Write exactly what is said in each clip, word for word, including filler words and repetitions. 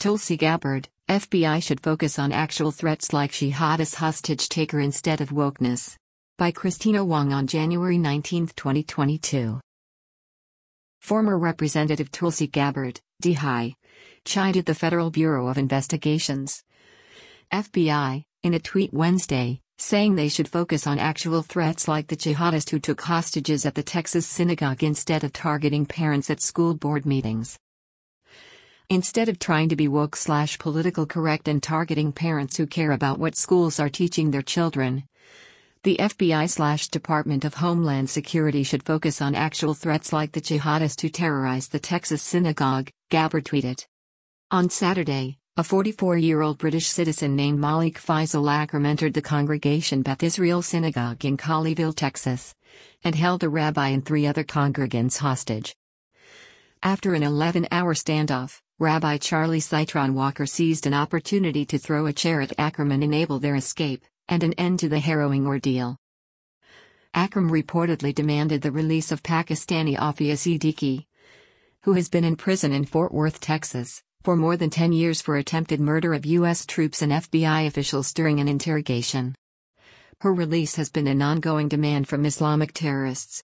Tulsi Gabbard, F B I should focus on actual threats like jihadist hostage taker instead of wokeness. By Christina Wong on January nineteenth, twenty twenty-two. Former Representative Tulsi Gabbard, D H I, chided the Federal Bureau of Investigations, F B I, in a tweet Wednesday, saying they should focus on actual threats like the jihadist who took hostages at the Texas synagogue instead of targeting parents at school board meetings. Instead of trying to be woke slash political correct and targeting parents who care about what schools are teaching their children, the F B I slash Department of Homeland Security should focus on actual threats like the jihadist who terrorized the Texas synagogue, Gabbard tweeted. On Saturday, a forty-four-year-old British citizen named Malik Faisal Akram entered the Congregation Beth Israel Synagogue in Colleyville, Texas, and held a rabbi and three other congregants hostage. After an eleven-hour standoff, Rabbi Charlie Citron Walker seized an opportunity to throw a chair at Akram and enable their escape, and an end to the harrowing ordeal. Akram reportedly demanded the release of Pakistani Aafia Siddiqui, who has been in prison in Fort Worth, Texas, for more than ten years for attempted murder of U S troops and F B I officials during an interrogation. Her release has been an ongoing demand from Islamic terrorists.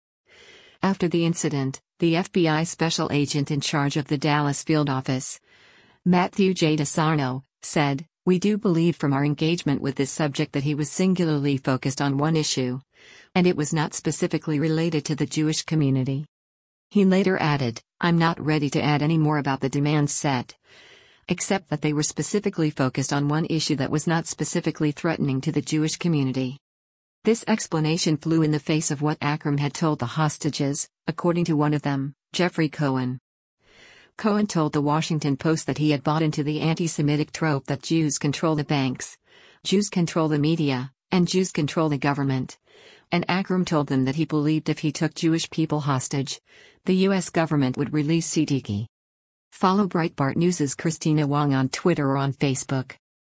After the incident, the F B I special agent in charge of the Dallas field office, Matthew J. DeSarno, said, "We do believe from our engagement with this subject that he was singularly focused on one issue, and it was not specifically related to the Jewish community." He later added, "I'm not ready to add any more about the demands set, except that they were specifically focused on one issue that was not specifically threatening to the Jewish community." This explanation flew in the face of what Akram had told the hostages, according to one of them, Jeffrey Cohen. Cohen told the Washington Post that he had bought into the anti-Semitic trope that Jews control the banks, Jews control the media, and Jews control the government. And Akram told them that he believed if he took Jewish people hostage, the U S government would release Siddiqui. Follow Breitbart News' Christina Wong on Twitter or on Facebook.